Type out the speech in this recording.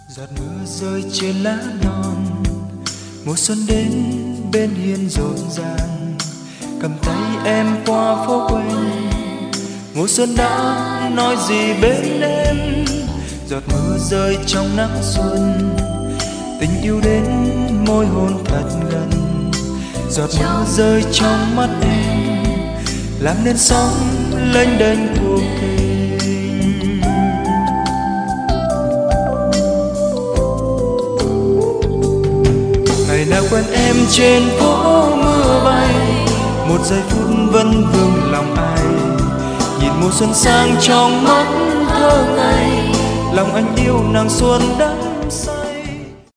Giọt mưa rơi trên lá non, mùa xuân đến bên hiên rộn ràng, cầm tay em qua phố quanh. Mùa xuân đã nói gì bên em, giọt mưa rơi trong nắng xuân, tình yêu đến môi hôn thật gần. Giọt mưa rơi trong mắt em, làm nên sóng lênh đênh cuộc tình. Ngày nào quen em trên phố mưa bay, một giây phút vẫn vương lòng ai. Nhìn mùa xuân sang trong mắt thơ ngây, lòng anh yêu nàng xuân đã